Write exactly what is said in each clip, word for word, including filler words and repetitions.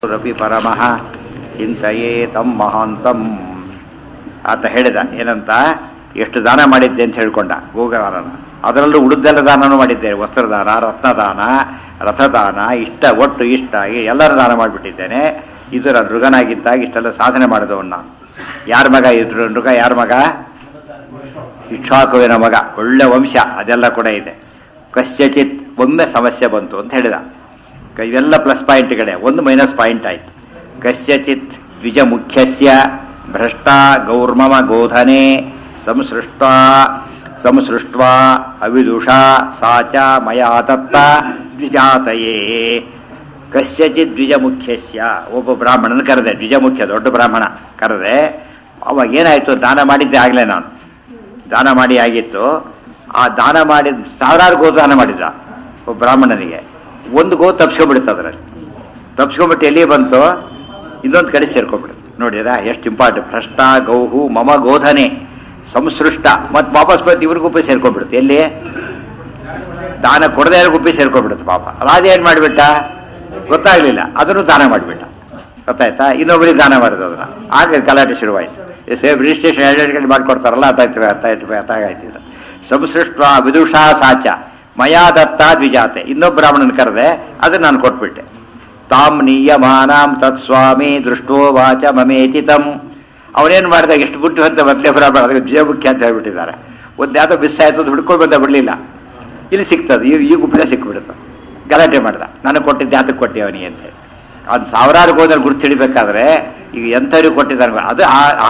ರಪಿ ಪರಮಃ ಚಿಂತೆಯೇ ತಮ್ಮ ಮಹಾಂತಂ ಆತ ಹೇಳಿದ. ಏನಂತ, ಎಷ್ಟು ದಾನ ಮಾಡಿದ್ದೆ ಅಂತ ಹೇಳ್ಕೊಂಡ ಗೋಗಾರನ. ಅದರಲ್ಲೂ ಉಳಿದೆಲ್ಲ ದಾನನೂ ಮಾಡಿದ್ದೇನೆ. ವಸ್ತ್ರದಾನ, ರತ್ನದಾನ, ರಥದಾನ, ಇಷ್ಟ ಒಟ್ಟು ಇಷ್ಟ ಎಲ್ಲರ ದಾನ ಮಾಡಿಬಿಟ್ಟಿದ್ದೇನೆ. ಇದು ನಾನು ಮೃಗನಾಗಿದ್ದಾಗ ಇಷ್ಟೆಲ್ಲ ಸಾಧನೆ ಮಾಡಿದವನ್ನ. ಯಾರ ಮಗ ಇದ್ರು ಮೃಗ? ಯಾರ ಮಗ? ಇಕ್ಷಾಕುವಿನ ಮಗ. ಒಳ್ಳೆ ವಂಶ, ಅದೆಲ್ಲ ಕೂಡ ಇದೆ. ಕಸ್ಯಚಿತ್ ಒಮ್ಮೆ ಸಮಸ್ಯೆ ಬಂತು ಅಂತ ಹೇಳಿದ. ಇವೆಲ್ಲ ಪ್ಲಸ್ ಪಾಯಿಂಟ್ಗಳೇ, ಒಂದು ಮೈನಸ್ ಪಾಯಿಂಟ್ ಆಯ್ತು. ಕಸ್ಯಚಿತ್ ದ್ವಿಜ ಮುಖ್ಯಸ್ಯ ಭ್ರಷ್ಟ ಗೌರ್ಮಮ ಗೋಧನೆ ಸಂಸೃಷ್ಟ ಸಂಸೃಷ್ಟ ಅವಿದುಷಾ ಸಾಚ ಮಯಾ ದತ್ತ ದ್ವಿಜಾತಯೇ. ಕಸ್ಯಚಿತ್ ದ್ವಿಜ ಮುಖ್ಯಸ್ಯ, ಒಬ್ಬ ಬ್ರಾಹ್ಮಣನ ಕರೆದೆ. ದ್ವಿಜ ಮುಖ್ಯ ದೊಡ್ಡ ಬ್ರಾಹ್ಮಣ ಕರೆದೆ. ಅವಾಗ ಏನಾಯ್ತು, ದಾನ ಮಾಡಿದ್ದೆ ಆಗಲೇ ನಾನು ದಾನ ಮಾಡಿ ಆಗಿತ್ತು. ಆ ದಾನ ಮಾಡಿದ ಸಾವಿರಾರು ಗೋ ದಾನ ಮಾಡಿದ್ದ ಒಬ್ಬ ಬ್ರಾಹ್ಮಣನಿಗೆ. ಒಂದು ಗೋ ತಪ್ಸ್ಕೊಂಡ್ಬಿಡುತ್ತೆ. ಅದರಲ್ಲಿ ತಪ್ಸ್ಕೊಂಡ್ಬಿಟ್ಟು ಎಲ್ಲಿ ಬಂತು, ಇನ್ನೊಂದು ಕಡೆ ಸೇರ್ಕೊಂಡ್ಬಿಡುತ್ತೆ. ನೋಡಿರಾ ಎಷ್ಟು ಇಂಪಾರ್ಟೆಂಟ್. ಭ್ರಷ್ಟ ಗೌಹು ಮಮ ಗೋಧನೆ ಸಂಸೃಷ್ಟ, ಮತ್ತು ವಾಪಸ್ ಬಂದು ಇವ್ರ ಗುಪ್ಪಿ ಸೇರ್ಕೊಂಡ್ಬಿಡುತ್ತೆ. ಎಲ್ಲಿ ದಾನ ಕೊಡದೆ ಗುಪ್ಪಿ ಸೇರ್ಕೊಂಡ್ಬಿಡುತ್ತೆ. ಪಾಪ ರಾಜ ಏನ್ ಮಾಡಿಬಿಟ್ಟ ಗೊತ್ತಾಗ್ಲಿಲ್ಲ, ಅದನ್ನು ದಾನ ಮಾಡಿಬಿಟ್ಟ. ಗೊತ್ತಾಯ್ತಾ? ಇನ್ನೊಬ್ಬರಿಗೆ ದಾನ ಮಾಡಿದ. ಅದನ್ನ ಆಗ ಗಲಾಟೆ ಶುರುವಾಯ್ತು. ಸೇಮ್ ರಿಜಿಸ್ಟ್ರೇಷನ್ ಎರಡು ಗಂಟೆ ಮಾಡ್ಕೊಡ್ತಾರಲ್ಲ, ಅದಾಯ್ತು ಅರ್ಥಾಯ್ತು ಅರ್ಥಾಗಾಯ್ತಿದ್ರು. ಸಂಸೃಷ್ಟ ವಿದುಷಾ ಸಾಚ ಮಯಾ ದತ್ತ ದ್ವಿಜಾತೆ. ಇನ್ನೊಬ್ಬ ಬ್ರಾಹ್ಮಣನ ಕರೆದೆ, ಅದನ್ನ ನಾನು ಕೊಟ್ಬಿಟ್ಟೆ. ತಾಮ್ ನೀಯಮಾನಾಂ ತತ್ ಸ್ವಾಮಿ ದೃಷ್ಟೋ ವಾಚ ಮಮೇತಿ ತಮ್. ಅವನೇನು ಮಾಡಿದಾಗ ಎಷ್ಟು ಬಿಟ್ಟು ಅಂತ ಮೊದಲೇ ಬ್ರಾಹ್ಮಣ ಅದಕ್ಕೆ ದ್ವಿಜ ಮುಖ್ಯ ಅಂತ ಹೇಳ್ಬಿಟ್ಟಿದ್ದಾರೆ. ಒಂದು ಯಾವುದೋ ಮಿಸ್ ಆಯ್ತು, ಹುಡ್ಕೊಂಡು ಬಂದ ಬಿಡಲಿಲ್ಲ. ಇಲ್ಲಿ ಸಿಗ್ತದೆ, ಈ ಈ ಗುಪ್ಪಿನ ಸಿಕ್ಬಿಡುತ್ತೆ. ಗಲಾಟೆ ಮಾಡ್ದ, ನನಗೆ ಕೊಟ್ಟಿದ್ದೆ ಅದಕ್ಕೆ ಕೊಟ್ಟೆ ಅವನಿಗೆ ಅಂತೇಳಿ. ಅವ್ನು ಸಾವಿರಾರು ಗೋದಲ್ಲಿ ಗುರುತು ಹಿಡಿಬೇಕಾದ್ರೆ ಈಗ ಎಂಥವ್ರಿಗೆ ಕೊಟ್ಟಿದ್ದಾನೆ ಅದು.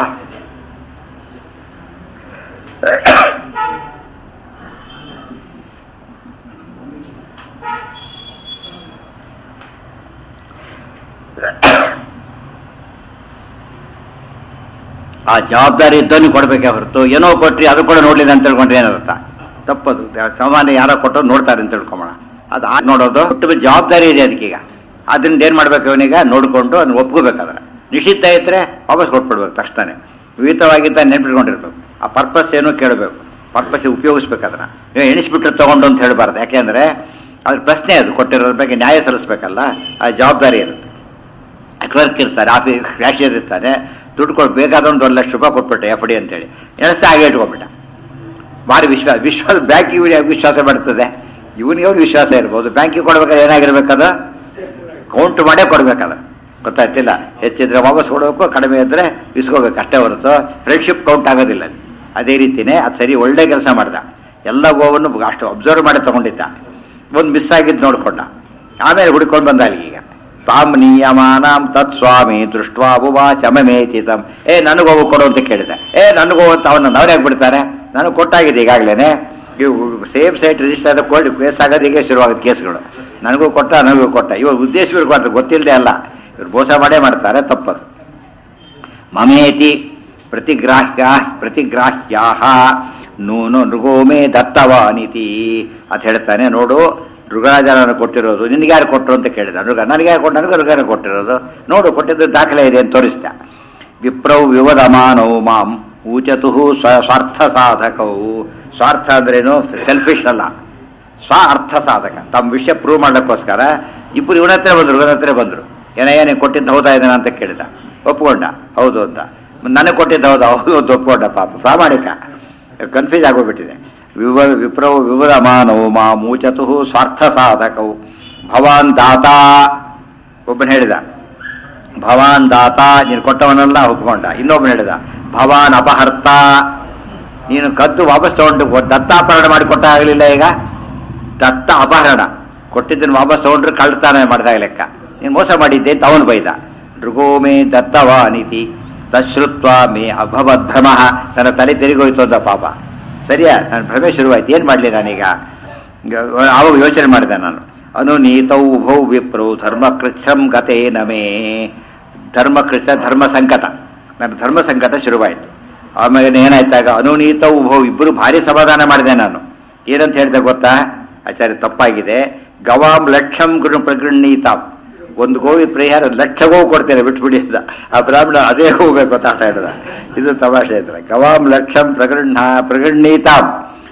ಆ ಜವಾಬ್ದಾರಿ ಇದ್ದವನು ಕೊಡ್ಬೇಕೆ ಹೊರತು ಏನೋ ಕೊಟ್ರಿ ಅದು ಕೂಡ ನೋಡ್ಲಿಲ್ಲ ಅಂತ ತಿಳ್ಕೊಂಡ್ರೆ ಏನರ್ಥ? ತಪ್ಪದು. ಸಾಮಾನ್ಯ ಯಾರೋ ಕೊಟ್ಟರು ನೋಡ್ತಾರೆ ಅಂತ ತಿಳ್ಕೊಂಬೋಣ. ಅದು ಆ ನೋಡೋದು ಒಟ್ಟು ಜವಾಬ್ದಾರಿ ಇದೆ ಅದಕ್ಕೀಗ. ಅದರಿಂದ ಏನ್ ಮಾಡ್ಬೇಕು, ಅವನಿಗ ನೋಡ್ಕೊಂಡು ಅದನ್ನ ಒಪ್ಕೋಬೇಕಾದ್ರೆ. ನಿಷಿದ್ಧ ಇದ್ರೆ ವಾಪಸ್ ಕೊಟ್ಬಿಡ್ಬೇಕು ತಕ್ಷಣ. ವಿಹಿತವಾಗಿದ್ದ ನೆನ್ಪಿಟ್ಕೊಂಡಿರ್ಬೇಕು. ಆ ಪರ್ಪಸ್ ಏನು ಕೇಳಬೇಕು, ಪರ್ಪಸ್ ಉಪಯೋಗಿಸ್ಬೇಕು. ಅದನ್ನ ನೀವು ಎಣಿಸ್ಬಿಟ್ರೆ ತಗೊಂಡು ಅಂತ ಹೇಳಬಾರ್ದು. ಯಾಕೆಂದ್ರೆ ಅದ್ರ ಪ್ರಶ್ನೆ ಅದು ಕೊಟ್ಟಿರೋದ್ರ ಬಗ್ಗೆ ನ್ಯಾಯ ಸಲ್ಲಿಸ್ಬೇಕಲ್ಲ, ಆ ಜವಾಬ್ದಾರಿ ಇರುತ್ತೆ. ಕ್ಲರ್ಕ್ ಇರ್ತಾರೆ, ಆಫೀಸ್ ಕ್ಯಾಶಿಯರ್ ಇರ್ತಾನೆ, ದುಡ್ಡು ಕೊಟ್ಟು ಬೇಕಾದ ಒಂದು ಒಂದು ಲಕ್ಷ ರೂಪಾಯಿ ಕೊಟ್ಬಿಟ್ಟೆ ಎಫ್ ಡಿ ಅಂತೇಳಿ ಎಣಿಸ್ತಾ ಹಾಗೆ ಇಟ್ಕೊಂಡ್ಬಿಟ್ಟ. ಭಾರಿ ವಿಶ್ವಾಸ ವಿಶ್ವಾಸ ಬ್ಯಾಂಕಿಗೆ ವಿಶ್ವಾಸ ಬರ್ತದೆ. ಇವನಿಗೆ ಅವ್ರಿಗೆ ವಿಶ್ವಾಸ ಇರ್ಬೋದು. ಬ್ಯಾಂಕಿಗೆ ಕೊಡ್ಬೇಕಾದ್ರೆ ಏನಾಗಿರ್ಬೇಕದ, ಕೌಂಟ್ ಮಾಡೇ ಕೊಡ್ಬೇಕದ. ಗೊತ್ತಾಯ್ತಿಲ್ಲ, ಹೆಚ್ಚಿದ್ರೆ ವಾಪಸ್ ಕೊಡಬೇಕು, ಕಡಿಮೆ ಇದ್ರೆ ಇಸ್ಕೋಬೇಕು ಅಷ್ಟೇ ಹೊರತು ಫ್ರೆಂಡ್ಶಿಪ್ ಕೌಂಟ್ ಆಗೋದಿಲ್ಲ. ಅದೇ ರೀತಿನೇ ಅದು ಸರಿ, ಒಳ್ಳೆ ಕೆಲಸ ಮಾಡ್ದ. ಎಲ್ಲ ಗೋವನ್ನು ಅಷ್ಟು ಅಬ್ಸರ್ವ್ ಮಾಡಿ ತಗೊಂಡಿದ್ದ. ಒಂದು ಮಿಸ್ ಆಗಿದ್ದು ನೋಡ್ಕೊಂಡ, ಆಮೇಲೆ ಹುಡ್ಕೊಂಡು ಬಂದ ಅಲ್ಲಿಗೀಗ. ತಾಮ್ ನಿಯಮಾನಾಂ ತತ್ ಸ್ವಾಮಿ ದೃಷ್ಟ್ವಾ ಉವಾಚ ಮಮೇತಿ ತಮ್. ಏ ನನಗೋಗು ಕೊಡು ಅಂತ ಕೇಳಿದೆ. ಏ ನನಗೋಗು ಅಂತ ಅವನ್ನ ಅವರೇ ಬಿಡ್ತಾರೆ, ನನಗೆ ಕೊಟ್ಟಾಗಿದೆ ಈಗಾಗಲೇ. ಇವು ಸೇಮ್ ಸೈಟ್ ರಿಜಿಸ್ಟರ್ ಆದ ಕೊಡಿ ಕೇಸ್ ಆಗೋದು ಹೀಗೆ ಶುರುವಾಗುತ್ತೆ ಕೇಸ್ಗಳು. ನನಗೂ ಕೊಟ್ಟ ನನಗೂ ಕೊಟ್ಟ. ಇವಾಗ ಉದ್ದೇಶ ಇರ್ಬಾರ್ದು, ಗೊತ್ತಿಲ್ಲದೆ ಅಲ್ಲ, ಇವ್ರು ಮೋಸ ಮಾಡೇ ಮಾಡ್ತಾರೆ, ತಪ್ಪದು. ಮಮೇತಿ ಪ್ರತಿಗ್ರಾಹ್ಯ ಪ್ರತಿಗ್ರಾಹ್ಯಾ ನೂನು ನೃಗೋಮೇ ದತ್ತವಾನಿತಿ ಅಂತ ಹೇಳ್ತಾನೆ. ನೋಡು, ಮೃಗರಾಜ ನಾನು ಕೊಟ್ಟಿರೋದು, ನಿನಗೆ ಯಾರು ಕೊಟ್ಟರು ಅಂತ ಕೇಳಿದ. ಮೃಗ ನನಗೆ ಯಾರು ಕೊಟ್ಟು, ನನಗೆ ಮೃಗನ ಕೊಟ್ಟಿರೋದು. ನೋಡು, ಕೊಟ್ಟಿದ್ದು ದಾಖಲೆ ಇದೆ ಅಂತ ತೋರಿಸ್ದ. ವಿಪ್ರೌ ವಿವದಮಾನವು ಮಾಂ ಊಚತು ಸ್ವಾರ್ಥ ಸಾಧಕವು. ಸ್ವಾರ್ಥ ಅಂದ್ರೇನು? ಸೆಲ್ಫಿಶ್ ಅಲ್ಲ, ಸ್ವ ಅರ್ಥ ಸಾಧಕ. ತಮ್ಮ ವಿಷಯ ಪ್ರೂವ್ ಮಾಡಕ್ಕೋಸ್ಕರ ಇಬ್ಬರು ಇವನ ಹತ್ರ ಬಂದರು, ಇವನ ಹತ್ರ ಬಂದರು. ಏನ ಏನೇ ಕೊಟ್ಟಿದ್ದು ಹೌದಾ ಇದನ್ನ ಅಂತ ಕೇಳಿದ. ಒಪ್ಕೊಂಡ, ಹೌದು ಅಂತ. ನನಗೆ ಕೊಟ್ಟಿದ್ದು ಹೌದಾ? ಹೌದು ಅಂತ ಒಪ್ಕೊಂಡ. ಪಾಪ ಪ್ರಾಮಾಣಿಕ. ಕನ್ಫ್ಯೂಸ್ ಆಗೋಗ್ಬಿಟ್ಟಿದೆ. ವಿವ ವಿಪ್ರವು ವಿವದ ಮಾನವು ಮಾ ಮೂಚತು ಸ್ವಾರ್ಥ ಸಾಧಕವು. ಭವಾನ್ ದಾತ ಒಬ್ಬನ ಹೇಳಿದ, ಭವಾನ್ ದಾತ ನೀನು ಕೊಟ್ಟವನಲ್ಲ ಒಪ್ಕೊಂಡ. ಇನ್ನೊಬ್ಬನ ಹೇಳಿದ, ಭವಾನ್ ಅಪಹರ್ತ ನೀನು ಕದ್ದು ವಾಪಸ್ ತಗೊಂಡು ದತ್ತಾಪಹರಣ ಮಾಡಿ ಕೊಟ್ಟ ಆಗಲಿಲ್ಲ. ಈಗ ದತ್ತ ಅಪಹರಣ, ಕೊಟ್ಟಿದ್ದನ್ನು ವಾಪಸ್ ತಗೊಂಡ್ರೆ ಕಳ್ತಾನೆ ಮಾಡಿದಾಗ ಲೆಕ್ಕ. ನೀನು ಮೋಸ ಮಾಡಿದ್ದೆ ಅಂತ ಅವನು ಬೈದ. ನೃಗೋಮೇ ದತ್ತವಾನಿತಿ ತಶ್ರುತ್ವ ಮೇ ಅಭವದ್ಭ್ರಮ. ತನ್ನ ತಲೆ ತೆರಿಗೋಯ್ತು ಅಂತ ಪಾಪ. ಸರಿಯಾ, ನಾನು ಭ್ರಮೆ ಶುರುವಾಯ್ತು, ಏನು ಮಾಡಲಿ ನಾನೀಗ? ಆವಾಗ ಯೋಚನೆ ಮಾಡಿದೆ ನಾನು. ಅನುನೀತೌ ಉಭೌ ವಿಪ್ರೌ ಧರ್ಮಕೃಚ್ಛಂ ಗತೇ ನಮೇ. ಧರ್ಮಕೃಚ್ಛ ಧರ್ಮ ಸಂಕಟ, ನನ್ನ ಧರ್ಮ ಸಂಕಟ ಶುರುವಾಯಿತು. ಆಮೇಲೆ ಏನಾಯ್ತಾಗ ಅನುನೀತೌ ಉಭೌ, ಇಬ್ಬರು ಭಾರಿ ಸಮಾಧಾನ ಮಾಡಿದೆ ನಾನು. ಏನಂತ ಹೇಳಿದೆ ಗೊತ್ತಾ? ಆಚಾರ್ಯ ತಪ್ಪಾಗಿದೆ. ಗವಾಂ ಲಕ್ಷಂ ಗುರು ಪ್ರಗೃಹೀತಾಂ. ಒಂದು ಗೋವಿ ಪರಿಹಾರ ಲಕ್ಷ ಗೋವು ಕೊಡ್ತೇನೆ ಬಿಟ್ಬಿಡಿ ಅಂತ. ಆ ಬ್ರಾಹ್ಮಣ ಅದೇ ಹೋಗ್ಬೇಕು ಅಂತ ಆಟ ಹಿಡ್ದ. ಇದು ತಮಾಷೆ ಇದ್ರೆ. ಗವಾಂ ಲಕ್ಷಂ ಪ್ರಗೃಹ್ಣ ಪ್ರಗೃಹೀತಾಂ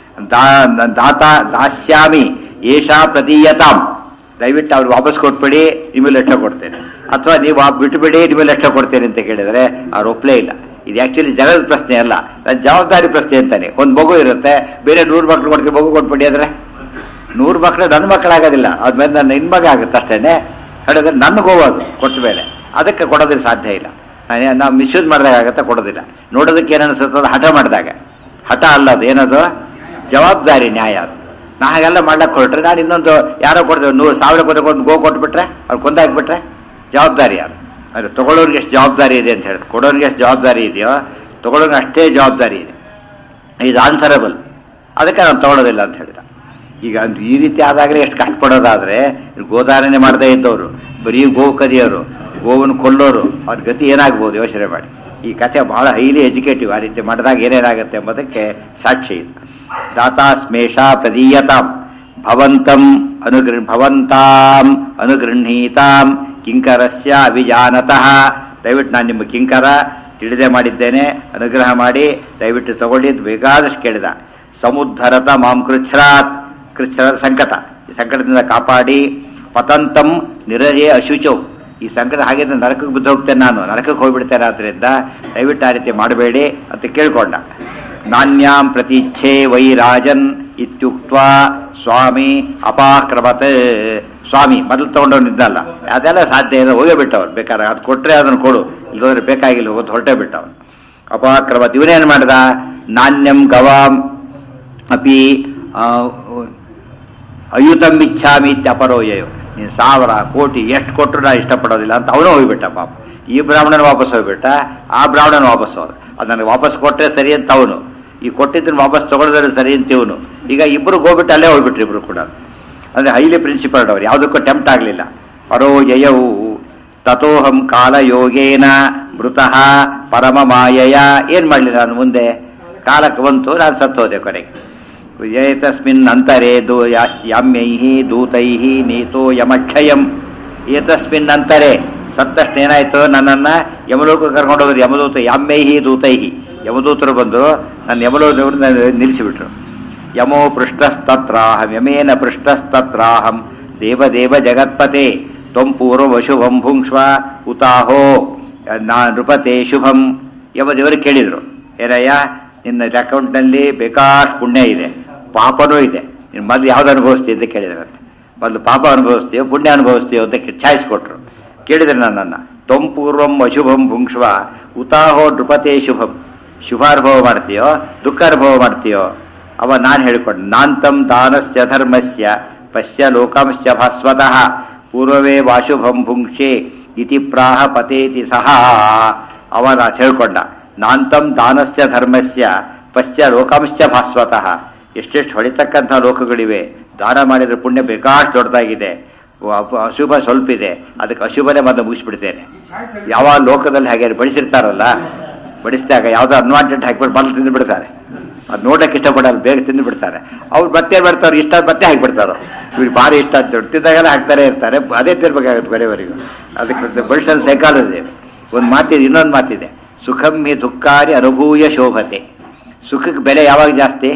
ದಾತ ದಾಸ್ಯಾಮಿ ಏಷಾ ಪ್ರತೀಯತಾಂ. ದಯವಿಟ್ಟು ಅವ್ರು ವಾಪಸ್ ಕೊಟ್ಬಿಡಿ, ನಿಮಗೆ ಲೆಕ್ಕ ಕೊಡ್ತೇನೆ. ಅಥವಾ ನೀವು ಆ ಬಿಟ್ಟುಬಿಡಿ ನಿಮಗೆ ಲಕ್ಷ ಕೊಡ್ತೇನೆ ಅಂತ ಕೇಳಿದರೆ ಅವ್ರು ಒಪ್ಪಲೇ ಇಲ್ಲ. ಇದು ಆ್ಯಕ್ಚುಲಿ ಜಗದ ಪ್ರಶ್ನೆ ಅಲ್ಲ, ಜವಾಬ್ದಾರಿ ಪ್ರಶ್ನೆ ಅಂತಾನೆ. ಒಂದು ಮಗು ಇರುತ್ತೆ, ಬೇರೆ ನೂರು ಮಕ್ಳು ಕೊಡ್ತೀವಿ, ಮಗು ಕೊಟ್ಬಿಡಿ ಅಂದರೆ ನೂರು ಮಕ್ಕಳು ನನ್ನ ಮಕ್ಕಳಾಗೋದಿಲ್ಲ, ಅದ್ಮೇಲೆ ನನ್ನ ಹೆಣ್ಣು ಮಗ ಆಗುತ್ತೆ ಅಷ್ಟೇ. ಹೇಳಿದ್ರೆ ನನಗೆ ಹೋಗೋದು ಕೊಟ್ಟ ಮೇಲೆ ಅದಕ್ಕೆ ಕೊಡೋದಕ್ಕೆ ಸಾಧ್ಯ ಇಲ್ಲ. ನಾವು ಮಿಸ್ಯೂಸ್ ಮಾಡಿದಾಗ ಆಗುತ್ತೆ, ಕೊಡೋದಿಲ್ಲ. ನೋಡೋದಕ್ಕೆ ಏನು ಅನಿಸುತ್ತದೆ, ಹಠ ಮಾಡಿದಾಗ. ಹಠ ಅಲ್ಲ ಅದು, ಏನದು ಜವಾಬ್ದಾರಿ, ನ್ಯಾಯ ಅದು. ನಾ ಹಾಗೆಲ್ಲ ಮಾಡ್ಲಿಕ್ಕೆ ಹೊರಟ್ರೆ ನಾನು ಇನ್ನೊಂದು ಯಾರೋ ಕೊಡ್ತೇವೆ ನೂರು ಸಾವಿರ ಕೊಟ್ಟು ಗೋ ಕೊಟ್ಬಿಟ್ರೆ ಅವ್ರು ಕೊಂದಾಕ್ಬಿಟ್ರೆ ಜವಾಬ್ದಾರಿ ಅದು. ಅದು ತೊಗೊಳ್ಳೋರಿಗೆ ಎಷ್ಟು ಜವಾಬ್ದಾರಿ ಇದೆ ಅಂತ ಹೇಳಿ, ಕೊಡೋರಿಗೆ ಎಷ್ಟು ಜವಾಬ್ದಾರಿ ಇದೆಯೋ ತೊಗೊಳ್ಳೋರಿಗೆ ಅಷ್ಟೇ ಜವಾಬ್ದಾರಿ ಇದೆ. ಇದು ಆನ್ಸರಬಲ್, ಅದಕ್ಕೆ ನಾನು ತೊಗೊಳ್ಳೋದಿಲ್ಲ ಅಂತ ಹೇಳಿದ. ಈಗ ಈ ರೀತಿ ಆದಾಗಲೇ ಎಷ್ಟು ಕಷ್ಟಪಡೋದಾದರೆ ಗೋಧಾರಣೆ ಮಾಡದೇ ಇದ್ದವರು, ಬರೀ ಗೋವು ಕದಿಯೋರು, ಗೋವನ್ನು ಕೊಲ್ಲೋರು, ಅವ್ರ ಗತಿ ಏನಾಗ್ಬೋದು ಯೋಚನೆ ಮಾಡಿ. ಈ ಕಥೆ ಬಹಳ ಹೈಲಿ ಎಜುಕೇಟಿವ್. ಆ ರೀತಿ ಮಾಡಿದಾಗ ಏನೇನಾಗುತ್ತೆ ಎಂಬುದಕ್ಕೆ ಸಾಕ್ಷಿ ಇದು. ದಾತಾಸ್ಮೇಷ ಪ್ರದೀಯತಾಂ ಭವಂತಂ ಅನುಗೃ ಭವಂತಾಂ ಅನುಗೃಹೀತಾಂ ಕಿಂಕರಸ್ಯ ಅವಿಜಾನತಃ. ದಯವಿಟ್ಟು ನಾನು ನಿಮ್ಮ ಕಿಂಕರ, ತಿಳಿದೇ ಮಾಡಿದ್ದೇನೆ, ಅನುಗ್ರಹ ಮಾಡಿ ದಯವಿಟ್ಟು ತಗೊಳ್ಳಿ ಬೇಕಾದಷ್ಟು ಕೇಳಿದ. ಸಮುದ್ಧರತ ಮಾಂ ಕೃಚ್ಛ್ರಾತ್, ಕೃಚ್ಛ್ರದ ಸಂಕಟ, ಈ ಸಂಕಟದಿಂದ ಕಾಪಾಡಿ. ಪತಂತಂ ನಿರಜೆ ಅಶುಚೌ, ಈ ಸಂಕಟ ಹಾಗಿದ್ರೆ ನರಕಕ್ಕೆ ಬಿದ್ದು ಹೋಗ್ತೇನೆ, ನಾನು ನರಕಕ್ಕೆ ಹೋಗ್ಬಿಡ್ತೇನೆ, ಆದ್ದರಿಂದ ದಯವಿಟ್ಟು ಆ ರೀತಿ ಮಾಡಬೇಡಿ ಅಂತ ಕೇಳ್ಕೊಂಡ. ನಾನ್ಯಾಂ ಪ್ರತೀಚ್ಛೆ ವೈ ರಾಜನ್ ಇತ್ಯುಕ್ತ್ವಾ ಸ್ವಾಮಿ ಅಪಾಕ್ರಮತ್. ಸ್ವಾಮಿ ಮೊದಲು ತಗೊಂಡವನಿದ್ದಲ್ಲ, ಅದೆಲ್ಲ ಸಾಧ್ಯ ಇಲ್ಲ, ಹೋಗೇ ಬಿಟ್ಟವನು. ಬೇಕಾದ್ರೆ ಅದು ಕೊಟ್ಟರೆ ಅದನ್ನು ಕೊಡು, ಇಲ್ಲೋದ್ರೆ ಬೇಕಾಗಿಲ್ಲ, ಹೋಗೋದು ಹೊರಟೇ ಬಿಟ್ಟವನು. ಅಪಾಕ್ರಮತ್. ಇವನೇನು ಮಾಡ್ದ, ನಾಣ್ಯಂ ಗವಾಂ ಅಪಿ ಅಯುತಂ ಇಚ್ಛಾಮಿ ಇತ್ಯಪರೋಯಯೋ. ನೀನು ಸಾವಿರ ಕೋಟಿ ಎಷ್ಟು ಕೊಟ್ಟರು ನಾನು ಇಷ್ಟಪಡೋದಿಲ್ಲ ಅಂತ ಅವನು ಹೋಗ್ಬಿಟ್ಟ ಪಾಪ. ಈ ಬ್ರಾಹ್ಮಣನ ವಾಪಸ್ ಹೋಗ್ಬಿಟ್ಟ, ಆ ಬ್ರಾಹ್ಮಣನ ವಾಪಸ್ ಹೋದ. ಅದು ನನಗೆ ವಾಪಸ್ ಕೊಟ್ಟರೆ ಸರಿ ಅಂತ ಅವನು, ಈ ಕೊಟ್ಟಿದ್ದನ್ನು ವಾಪಸ್ ತಗೊಳಿದ್ರೆ ಸರಿ ಅಂತ ಇವನು. ಈಗ ಇಬ್ಬರು ಹೋಗ್ಬಿಟ್ಟು ಅಲ್ಲೇ ಹೋಗ್ಬಿಟ್ರು ಇಬ್ರು ಕೂಡ. ಅಂದರೆ ಹೈಲಿ ಪ್ರಿನ್ಸಿಪಲ್ಡ್ ಅವರು, ಯಾವುದಕ್ಕೂ ಟೆಂಪ್ಟ್ ಆಗಲಿಲ್ಲ. ಪರೋ ಯಯೌ ತಥೋಹಂ ಕಾಲ ಯೋಗೇನ ಮೃತಃ ಪರಮ ಮಾಯಯ. ಏನು ಮಾಡಲಿ ನಾನು, ಮುಂದೆ ಕಾಲಕ್ಕೆ ಬಂತು, ನಾನು ಸತ್ತೋದೆ ಕೊನೆಗೆ. ಏತಸ್ಮಿನ್ ಅಂತರೇ ದೂ ಯಾಮ್ಯೈ ದೂತೈ ನೀತೋ ಯಮಕ್ಷಯಂ. ಏತಸ್ಮಿನ್ ಅಂತರೇ, ಸತ್ತಷ್ಟು ಏನಾಯ್ತು, ನನ್ನನ್ನು ಯಮಲೋಕ ಕರ್ಕೊಂಡೋದ್ರು. ಯಮದೂತ ಯಾಮ್ಯೈ ದೂತೈ, ಯಮದೂತರು ಬಂದು ನನ್ನ ಯಮಲೋಕದವ್ರನ್ನ ನಿಲ್ಲಿಸಿಬಿಟ್ರು. ಯಮೋ ಪೃಷ್ಟಸ್ತತ್ರಾಹಂ, ಯಮೇನ ಪೃಷ್ಟಸ್ತತ್ರಾಹಂ ದೇವದೇವ ಜಗತ್ಪತೆ ತ್ವಂ ಪೂರ್ವ ಶುಭಂ ಭುಂಕ್ಷ್ವ ಉತಾಹೋ ನಾ ನೃಪತೆ ಶುಭಂ. ಯಮದೇವರು ಕೇಳಿದರು, ಏನಯ್ಯ ನಿನ್ನ ಅಕೌಂಟ್ನಲ್ಲಿ ಬೇಕಾಷ್ಟು ಪುಣ್ಯ ಇದೆ, ಪಾಪನೂ ಇದೆ, ನೀನು ಮೊದಲು ಯಾವ್ದು ಅನುಭವಿಸ್ತೀವಿ ಅಂತ ಕೇಳಿದ್ರಂತೆ. ಮೊದಲು ಪಾಪ ಅನುಭವಿಸ್ತೀವೋ ಪುಣ್ಯ ಅನುಭವಿಸ್ತೀವೋ ಅಂತ ಚಾಯ್ಸ್ ಕೊಟ್ಟರು. ಕೇಳಿದ್ರೆ ನನ್ನನ್ನು ತ್ವಂ ಪೂರ್ವಂ ಅಶುಭಂ ಭುಂಕ್ಷ್ವ ಉತಾಹೋ ನೃಪತೆ ಶುಭಂ. ಶುಭಾನುಭವ ಮಾಡ್ತೀಯೋ ದುಃಖ ಅನುಭವ ಮಾಡ್ತೀಯೋ. ಅವ ನಾನು ಹೇಳಿಕೊಂಡು, ನಾಂತಂ ದಾನಸ್ಯ ಧರ್ಮಸ್ಯ ಪಶ್ಯ ಲೋಕಾಂಶ್ಚ ಭಾಸ್ವತಃ ಪೂರ್ವವೇ ವಾಶುಭಂ ಭುಂಕ್ಷೆ ಇತಿ ಪ್ರಾಹ ಪತೇತಿ ಸಹ. ಅವ ನಾನು ಹೇಳ್ಕೊಂಡ, ನಾಂತಂ ದಾನಸ್ಯ ಧರ್ಮಸ್ಯ ಪಶ್ಯ ಲೋಕಾಂಶ್ಚ ಭಾಸ್ವತಃ. ಎಷ್ಟೆಷ್ಟು ಹೊಳಿತಕ್ಕಂಥ ಲೋಕಗಳಿವೆ, ದಾನ ಮಾಡಿದರೆ ಪುಣ್ಯ ಬೇಕಾಷ್ಟು ದೊಡ್ಡದಾಗಿದೆ, ಅಶುಭ ಸ್ವಲ್ಪ ಇದೆ, ಅದಕ್ಕೆ ಅಶುಭನೇ ಮೊದಲು ಮುಗಿಸ್ಬಿಡ್ತೇನೆ. ಯಾವ ಲೋಕದಲ್ಲಿ ಹಾಗೆ ಬಡಿಸಿರ್ತಾರಲ್ಲ, ಬಡಿಸಿದಾಗ ಯಾವುದೋ ಅನ್ವಾಂಟೆಡ್ ಹಾಕಿಬಿಟ್ಟು ಮೊದಲು ತಿಂದು ಬಿಡ್ತಾರೆ. ಅದು ನೋಡಕ್ಕೆ ಇಷ್ಟಪಡಲ್ಲ, ಬೇಗ ತಿಂದು ಬಿಡ್ತಾರೆ. ಅವ್ರು ಮತ್ತೆ ಬರ್ತಾರೆ, ಇಷ್ಟ ಮತ್ತೆ ಹಾಕಿಬಿಡ್ತಾರೋ, ಇವ್ರು ಭಾರಿ ಇಷ್ಟ ಅಂತ ತಿಂದಾಗೆಲ್ಲ ಹಾಕ್ತಾರೆ ಇರ್ತಾರೆ, ಅದೇ ತಿರ್ಬೇಕಾಗುತ್ತೆ ಬೇರೆಯವರಿಗೂ. ಅದಕ್ಕೆ ಬಡಿಸೋದು ಸೈಕಾಲಜಿ. ಒಂದು ಮಾತಿದೆ, ಇನ್ನೊಂದು ಮಾತಿದೆ, ಸುಖಂ ಹಿ ದುಃಖಾರಿ ಅನುಭೂಯ ಶೋಭತೆ. ಸುಖಕ್ಕೆ ಬೆಲೆ ಯಾವಾಗ ಜಾಸ್ತಿ,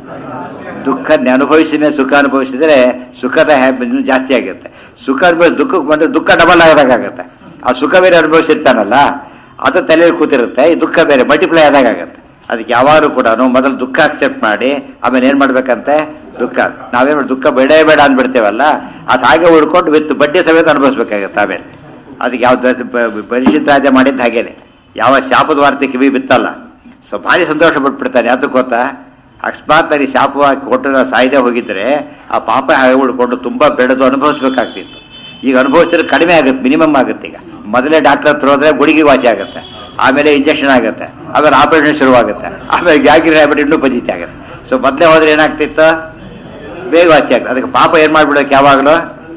ದುಃಖ ಅನುಭವಿಸಿದ ಸುಖ ಅನುಭವಿಸಿದರೆ ಸುಖದ ಇನ್ನೂ ಜಾಸ್ತಿ ಆಗುತ್ತೆ. ಸುಖ ಅನುಭವಿಸಿ ದುಃಖಕ್ಕೆ ಬಂದರೆ ದುಃಖ ಡಬಲ್ ಆಗೋದಾಗತ್ತೆ. ಆ ಸುಖ ಬೇರೆ ಅನುಭವಿಸಿರ್ತಾನಲ್ಲ, ಅದು ತಲೆಯಲ್ಲಿ ಕೂತಿರುತ್ತೆ, ಈ ದುಃಖ ಬೇರೆ ಮಲ್ಟಿಪ್ಲೈ ಆದಾಗತ್ತೆ. ಅದಕ್ಕೆ ಯಾವಾಗಲೂ ಕೂಡ ಮೊದಲು ದುಃಖ ಅಕ್ಸೆಪ್ಟ್ ಮಾಡಿ ಆಮೇಲೆ ಏನು ಮಾಡ್ಬೇಕಂತೆ, ದುಃಖ ನಾವೇನು ಮಾಡಿ ದುಃಖ ಬೇಡ ಬೇಡ ಅಂದ್ಬಿಡ್ತೇವಲ್ಲ, ಅದು ಹಾಗೆ ಉಳ್ಕೊಂಡು ವಿತ್ ಬಡ್ಡಿ ಸಮೇತ ಅನುಭವಿಸ್ಬೇಕಾಗತ್ತೆ ಆಮೇಲೆ. ಅದಕ್ಕೆ ಯಾವ್ದು ಪರಿಷತ್ ರಾಜ ಮಾಡಿದ್ದು ಹಾಗೇನೆ, ಯಾವ ಶಾಪದ ವಾರ್ತೆ ಕಿವಿ ಬಿತ್ತಲ್ಲ, ಸೊ ಭಾರಿ ಸಂತೋಷ ಪಟ್ಬಿಡ್ತಾನೆ. ಅದಕ್ಕೆ ಗೊತ್ತಾ, ಅಕಸ್ಮಾತ್ ಅಲ್ಲಿ ಶಾಪವಾಗಿ ಕೊಟ್ಟರೆ ಸಾಯ್ದೆ ಹೋಗಿದ್ರೆ ಆ ಪಾಪ ಹಾಗೆ ಉಳ್ಕೊಂಡು ತುಂಬ ಬೆಳೆದು ಅನುಭವಿಸ್ಬೇಕಾಗ್ತಿತ್ತು. ಈಗ ಅನುಭವಿಸಿದ್ರೆ ಕಡಿಮೆ ಆಗುತ್ತೆ, ಮಿನಿಮಮ್ ಆಗುತ್ತೆ. ಈಗ ಮೊದಲೇ ಡಾಕ್ಟರ್ ಹತ್ರ ಹೋದ್ರೆ ಗುಳಿಗೆ ವಾಸಿ ಆಗುತ್ತೆ, ಆಮೇಲೆ ಇಂಜೆಕ್ಷನ್ ಆಗುತ್ತೆ, ಆಮೇಲೆ ಆಪರೇಷನ್ ಶುರುವಾಗುತ್ತೆ, ಆಮೇಲೆ ಗ್ಯಾಗಿರಿ ಆಗ್ಬಿಟ್ಟು ಇನ್ನೂ ಪದ್ಧತಿ ಆಗುತ್ತೆ. ಸೊ ಮೊದಲೇ ಹೋದ್ರೆ ಏನಾಗ್ತಿತ್ತು, ಬೇಗ ವಾಸಿ ಆಗುತ್ತೆ. ಅದಕ್ಕೆ ಪಾಪ ಏನು ಮಾಡ್ಬಿಡೋಕೆ, ಯಾವಾಗಲೂ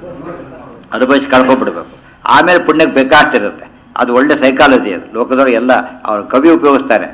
ಅನುಭವಿಸಿ ಕಳ್ಕೊಂಡ್ಬಿಡ್ಬೇಕು. ಆಮೇಲೆ ಪುಣ್ಯಕ್ಕೆ ಬೇಕಾಗ್ತಿರುತ್ತೆ. ಅದು ಒಳ್ಳೆ ಸೈಕಾಲಜಿ. ಅದು ಲೋಕದೊಳಗೆ ಎಲ್ಲ ಅವ್ರ ಕವಿ ಉಪಯೋಗಿಸ್ತಾರೆ.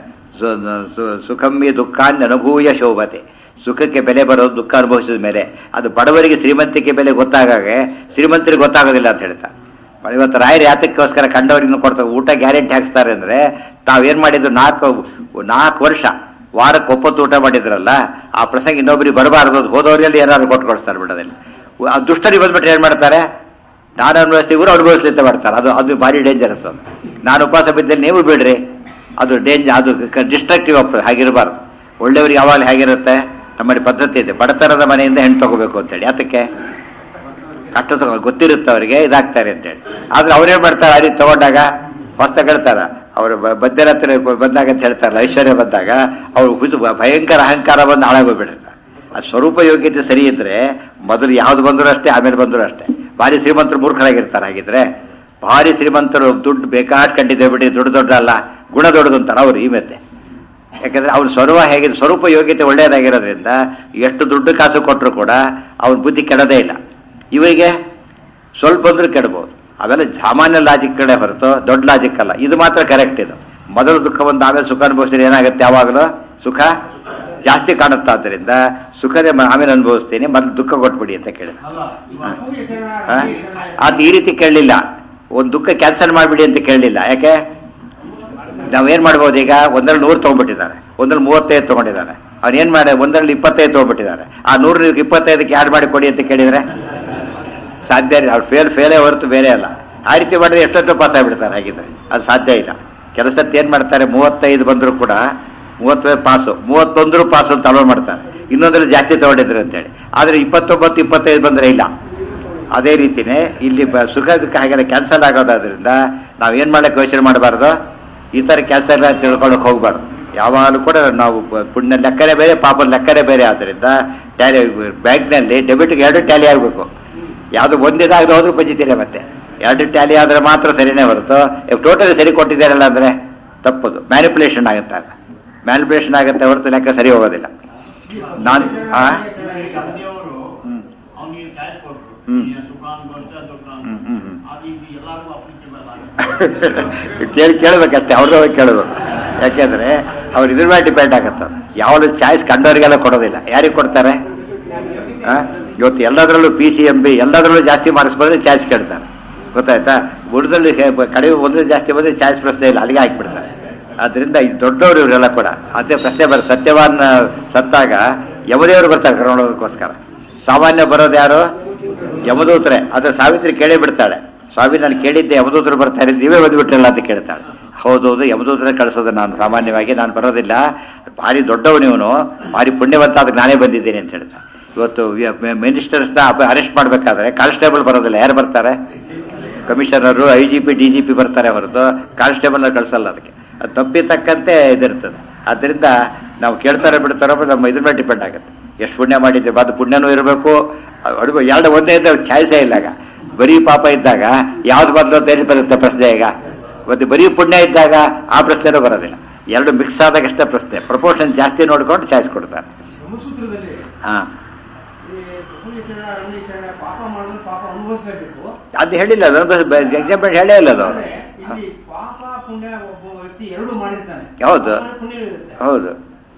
ಸುಖಮ್ಮಿ ದುಃಖಾನ್ ಅನುಭೂಯ ಶೋಭತೆ. ಸುಖಕ್ಕೆ ಬೆಲೆ ಬರೋದು ದುಃಖ ಅನುಭವಿಸಿದ ಮೇಲೆ. ಅದು ಬಡವರಿಗೆ ಶ್ರೀಮಂತಿಕೆ ಬೆಲೆ ಗೊತ್ತಾಗಾಗೆ ಶ್ರೀಮಂತರಿಗೆ ಗೊತ್ತಾಗೋದಿಲ್ಲ ಅಂತ ಹೇಳ್ತಾರೆ. ಇವತ್ತು ರಾಯರು ಯಾತಕ್ಕೋಸ್ಕರ ಕಂಡವರಿಗೂ ಕೊಡ್ತಾರೆ, ಊಟ ಗ್ಯಾರಂಟಿ ಹಾಕ್ಸ್ತಾರೆ ಅಂದರೆ, ತಾವೇನು ಮಾಡಿದ್ರು ನಾಲ್ಕು ನಾಲ್ಕು ವರ್ಷ ವಾರಕ್ಕೆ ಒಪ್ಪತ್ತು ಊಟ ಮಾಡಿದ್ರಲ್ಲ, ಆ ಪ್ರಸಂಗ ಇನ್ನೊಬ್ಬರಿಗೆ ಬರಬಾರ್ದು, ಹೋದವರಲ್ಲಿ ಏನಾದ್ರು ಕೊಟ್ಟು ಕೊಡಿಸ್ತಾರೆ ಬಿಡೋದಲ್ಲಿ. ಆ ದುಷ್ಟರಿಗೆ ಬಂದ್ಬಿಟ್ರೆ ಏನು ಮಾಡ್ತಾರೆ, ನಾನು ಅನುಭವಿಸ್ತೀವಿ ಇವರು ಅನುಭವಿಸ್ಲಿಕ್ಕೆ ಬರ್ತಾರೆ. ಅದು ಅದು ಭಾರಿ ಡೇಂಜರಸ್. ಅದು ನಾನು ಉಪವಾಸ ಬಿದ್ದಲ್ಲಿ ನೀವು ಬಿಡ್ರಿ, ಅದು ಡೇಂಜರ್, ಅದು ಡಿಸ್ಟ್ರಕ್ಟಿವ್ ಅಪ್. ಹಾಗಿರಬಾರ್ದು. ಒಳ್ಳೆಯವ್ರಿಗೆ ಯಾವಾಗ ಹೇಗಿರುತ್ತೆ, ನಮ್ಮಲ್ಲಿ ಪದ್ಧತಿ ಇದೆ, ಬಡತನದ ಮನೆಯಿಂದ ಹೆಣ್ಣು ತಗೋಬೇಕು ಅಂತೇಳಿ. ಅದಕ್ಕೆ ಕಷ್ಟ ತಗೋ ಗೊತ್ತಿರುತ್ತೆ ಅವರಿಗೆ ಇದಾಗ್ತಾರೆ ಅಂತೇಳಿ. ಆದ್ರೆ ಅವ್ರೇನ್ ಮಾಡ್ತಾರೆ, ಆ ರೀತಿ ತಗೊಂಡಾಗ ಹೊಸ್ತ ಹೇಳ್ತಾರ ಅವರು ಬದ್ಧರ ಹತ್ರ ಬಂದಾಗ ಅಂತ ಹೇಳ್ತಾರಲ್ಲ, ಐಶ್ವರ್ಯ ಬಂದಾಗ ಅವ್ರು ಹುದು ಭಯಂಕರ ಅಹಂಕಾರ ಬಂದು ಹಾಳಾಗೋಗ್ಬಿಡುತ್ತೆ. ಅದು ಸ್ವರೂಪ ಯೋಗ್ಯತೆ ಸರಿ ಇದ್ರೆ ಮೊದಲು ಯಾವ್ದು ಬಂದರೂ ಅಷ್ಟೇ, ಆಮೇಲೆ ಬಂದರೂ ಅಷ್ಟೇ. ಭಾರಿ ಶ್ರೀಮಂತರು ಮೂರ್ಖರಾಗಿರ್ತಾರೆ. ಹಾಗಿದ್ರೆ ಭಾರಿ ಶ್ರೀಮಂತರು ದುಡ್ಡು ಬೇಕಾದ್ ಕಂಡಿದ್ದೆ ಬಿಡಿ, ದುಡ್ಡು ದೊಡ್ಡ ಅಲ್ಲ ಗುಣ ದೊಡ್ಡದು ಅಂತಾರೆ ಅವರು ಈ ಮೆತ್ತೆ. ಯಾಕಂದ್ರೆ ಅವ್ರ ಸ್ವರೂಪ ಹೇಗಿದೆ, ಸ್ವರೂಪ ಯೋಗ್ಯತೆ ಒಳ್ಳೆಯದಾಗಿರೋದ್ರಿಂದ ಎಷ್ಟು ದುಡ್ಡು ಕಾಸು ಕೊಟ್ಟರು ಕೂಡ ಅವ್ರ ಬುದ್ಧಿ ಕೆಡೋದೇ ಇಲ್ಲ. ಇವರಿಗೆ ಸ್ವಲ್ಪ ಅಂದ್ರೂ ಕೆಡಬಹುದು. ಅವೆಲ್ಲ ಸಾಮಾನ್ಯ ಲಾಜಿಕ್ ಕಡೆ ಹೊರತು ದೊಡ್ಡ ಲಾಜಿಕ್ ಅಲ್ಲ. ಇದು ಮಾತ್ರ ಕರೆಕ್ಟ್. ಇದು ಮೊದಲು ದುಃಖ ಬಂದು ಆಮೇಲೆ ಸುಖ ಅನುಭವಿಸಿದ್ರೆ ಏನಾಗುತ್ತೆ, ಯಾವಾಗಲೂ ಸುಖ ಜಾಸ್ತಿ ಕಾಣುತ್ತೆ. ಆದ್ದರಿಂದ ಸುಖನೇ ಆಮೇಲೆ ಅನುಭವಿಸ್ತೀನಿ, ಮೊದಲು ದುಃಖ ಕೊಟ್ಬಿಡಿ ಅಂತ ಕೇಳಿದ. ಅದು ಈ ರೀತಿ ಕೇಳಲಿಲ್ಲ. ಒಂದು ದುಃಖ ಕ್ಯಾನ್ಸಲ್ ಮಾಡಿಬಿಡಿ ಅಂತ ಕೇಳಲಿಲ್ಲ. ಯಾಕೆ, ನಾವೇನ್ ಮಾಡ್ಬೋದು, ಈಗ ಒಂದರಲ್ಲಿ ನೂರು ತೊಗೊಂಡ್ಬಿಟ್ಟಿದ್ದಾರೆ, ಒಂದ್ರಲ್ಲಿ ಮೂವತ್ತೈದು ತೊಗೊಂಡಿದ್ದಾರೆ. ಅವ್ನು ಏನ್ ಮಾಡಿ ಒಂದರಲ್ಲಿ ಇಪ್ಪತ್ತೈದು ತೊಗೊಂಡ್ಬಿಟ್ಟಿದ್ದಾರೆ. ಆ ನೂರ ಇಪ್ಪತ್ತೈದಕ್ಕೆ ಯಾರು ಮಾಡಿ ಕೊಡಿ ಅಂತ ಕೇಳಿದ್ರೆ ಸಾಧ್ಯ ಇಲ್ಲ. ಅವ್ರು ಫೇಲ್ ಫೇಲೇ ಹೊರತು ಬೇರೆ ಅಲ್ಲ. ಆ ರೀತಿ ಮಾಡಿದ್ರೆ ಎಷ್ಟೊತ್ತು ಪಾಸ್ ಆಗಿಬಿಡ್ತಾರೆ. ಹಾಗಿದ್ರೆ ಅದು ಸಾಧ್ಯ ಇಲ್ಲ. ಕೆಲಸಕ್ಕೆ ಏನ್ ಮಾಡ್ತಾರೆ, ಮೂವತ್ತೈದು ಬಂದರೂ ಕೂಡ ಮೂವತ್ತೈದು ಪಾಸು, ಮೂವತ್ತೊಂದರು ಪಾಸು ಅಂತ ಅಲೋ ಮಾಡ್ತಾರೆ. ಇನ್ನೊಂದ್ರಲ್ಲಿ ಜಾಸ್ತಿ ತಗೊಂಡಿದ್ರು ಅಂತೇಳಿ. ಆದ್ರೆ ಇಪ್ಪತ್ತೊಂಬತ್ತು ಇಪ್ಪತ್ತೈದು ಬಂದ್ರೆ ಇಲ್ಲ. ಅದೇ ರೀತಿನೇ ಇಲ್ಲಿ ಸುಖಕ್ಕೆ ಹಾಗೆಲ್ಲ ಕ್ಯಾನ್ಸಲ್ ಆಗೋದಾದ್ರಿಂದ ನಾವೇನ್ ಮಾಡಕ್ಕೆ ಯೋಚನೆ ಮಾಡಬಾರ್ದು, ಈ ತರ ಕ್ಯಾನ್ಸಲ್ ತಿಳ್ಕೊಳಕ್ ಹೋಗ್ಬಾರ್ದು. ಯಾವಾಗಲೂ ಕೂಡ ನಾವು ಪುಣ್ಯ ಲೆಕ್ಕನೇ ಬೇರೆ, ಪಾಪದ ಲೆಕ್ಕನೇ ಬೇರೆ. ಆದ್ದರಿಂದ ಟ್ಯಾಲಿ ಬ್ಯಾಂಕ್ನಲ್ಲಿ ಡೆಬಿಟ್ಗೆ ಎರಡು ಟ್ಯಾಲಿ ಆಗಬೇಕು. ಯಾವುದು ಒಂದಿದಾಗದೆ ಹೋದ್ರೂ ಪಂಜಿತೀರ. ಮತ್ತೆ ಎರಡು ಟ್ಯಾಲಿ ಆದ್ರೆ ಮಾತ್ರ ಸರಿನೇ ಹೊರತು ಟೋಟಲಿ ಸರಿ ಕೊಟ್ಟಿದ್ದಾರಲ್ಲ ಅಂದ್ರೆ ತಪ್ಪದು. ಮ್ಯಾನಿಪುಲೇಷನ್ ಆಗುತ್ತೆ, ಮ್ಯಾನಿಪುಲೇಷನ್ ಆಗುತ್ತೆ ಹೊರತು ಲೆಕ್ಕ ಸರಿ ಹೋಗೋದಿಲ್ಲ. ನಾನು ಕೇಳಿ ಕೇಳಬೇಕಷ್ಟೇ, ಅವ್ರದ್ದು ಕೇಳಬೇಕು. ಯಾಕೆಂದ್ರೆ ಅವ್ರು ಇದ್ರ ಮೇಲೆ ಡಿಪೆಂಡ್ ಆಗತ್ತ. ಯಾವ್ದು ಚಾಯ್ಸ್ ಕಂಡವರಿಗೆಲ್ಲ ಕೊಡೋದಿಲ್ಲ. ಯಾರಿಗೆ ಕೊಡ್ತಾರೆ? ಇವತ್ತು ಎಲ್ಲದರಲ್ಲೂ ಪಿ ಸಿ ಎಂ ಬಿ ಎಲ್ಲದರಲ್ಲೂ ಜಾಸ್ತಿ ಮಾರ್ಕ್ಸ್ ಬಂದ್ರೆ ಚಾಯ್ಸ್ ಕೇಳ್ತಾರೆ. ಗೊತ್ತಾಯ್ತಾ? ಉಳಿದಲ್ಲಿ ಕಡಿಮೆ ಒಂದ್ರೆ ಜಾಸ್ತಿ ಬಂದ್ರೆ ಚಾಯ್ಸ್ ಪ್ರಶ್ನೆ ಇಲ್ಲ, ಅಲ್ಲಿಗೆ ಹಾಕ್ಬಿಡ್ತಾರೆ. ಆದ್ರಿಂದ ಈ ದೊಡ್ಡವರು ಇವರೆಲ್ಲ ಕೂಡ ಅದೇ ಪ್ರಶ್ನೆ ಬರ ಸತ್ಯವಾನ್ ಸತ್ತಾಗ ಯಮದೇವರು ಬರ್ತಾರೆ ಕರ್ಕೊಂಡೋದಕ್ಕೋಸ್ಕರ. ಸಾಮಾನ್ಯ ಬರೋದು ಯಾರು? ಯಮದೂತರೆ. ಅದ್ರ ಸಾವಿತ್ರಿ ಕೇಳೇ ಬಿಡ್ತಾಳೆ, ಸ್ವಾಮಿ ನಾನು ಕೇಳಿದ್ದೆ ಯಮದೂತರು ಬರ್ತಾರೆ, ನೀವೇ ಬಂದ್ಬಿಟ್ರಲ್ಲ ಅಂತ ಕೇಳ್ತಾಳೆ. ಹೌದೌದು, ಯಮದೂತರೆ ಕಳಿಸೋದು ನಾನು ಸಾಮಾನ್ಯವಾಗಿ ನಾನು ಬರೋದಿಲ್ಲ, ಭಾರಿ ದೊಡ್ಡವನು ಇವನು, ಭಾರಿ ಪುಣ್ಯವಂತ, ಅದಕ್ಕೆ ನಾನೇ ಬಂದಿದ್ದೇನೆ ಅಂತ ಹೇಳ್ತಾ. ಇವತ್ತು ಮಿನಿಸ್ಟರ್ಸ್ನ ಅರೆಸ್ಟ್ ಮಾಡಬೇಕಾದ್ರೆ ಕಾನ್ಸ್ಟೇಬಲ್ ಬರೋದಿಲ್ಲ, ಯಾರು ಬರ್ತಾರೆ? Commissioner, I G P D G P ಬರ್ತಾರೆ ಹೊರತು ಕಾನ್ಸ್ಟೇಬಲ್ನ ಕಳಿಸಲ್ಲ. ಅದಕ್ಕೆ ಅದು ತಪ್ಪಿತಕ್ಕಂತೆ ಇದಿರ್ತದೆ. ಆದ್ದರಿಂದ ನಾವು ಕೇಳ್ತಾರೆ ಬಿಡ್ತಾರೋ ನಮ್ಮ ಇದ್ರ ಮೇಲೆ ಡಿಪೆಂಡ್ ಆಗುತ್ತೆ. ಎಷ್ಟು ಪುಣ್ಯ ಮಾಡಿದ್ದೆ, ಅದು ಪುಣ್ಯನೂ ಇರಬೇಕು, ಅಡುಗೆ ಎರಡು ಒಂದೇ ಇದ್ದ ಚಾಯ್ಸೇ ಇಲ್ಲ. ಆಗ ಬರೀ ಪಾಪ ಇದ್ದಾಗ ಯಾವ್ದು ಬದಲು ಅಂತ ಬರುತ್ತೆ ಪ್ರಶ್ನೆ. ಈಗ ಮತ್ತೆ ಬರೀ ಪುಣ್ಯ ಇದ್ದಾಗ ಆ ಪ್ರಶ್ನೆನೂ ಬರೋದಿಲ್ಲ. ಎರಡು ಮಿಕ್ಸ್ ಆದಾಗ ಅಷ್ಟೇ ಪ್ರಶ್ನೆ. ಪ್ರಪೋರ್ಷನ್ ಜಾಸ್ತಿ ನೋಡ್ಕೊಂಡು ಚಾಯ್ಸ್ ಕೊಡ್ತಾರೆ. ಹಾ, ಅದು ಹೇಳಿಲ್ಲ, ಎಕ್ಸಾಂಪಲ್ ಹೇಳೇ ಇಲ್ಲ ಅದು. ಹೌದು ಹೌದು,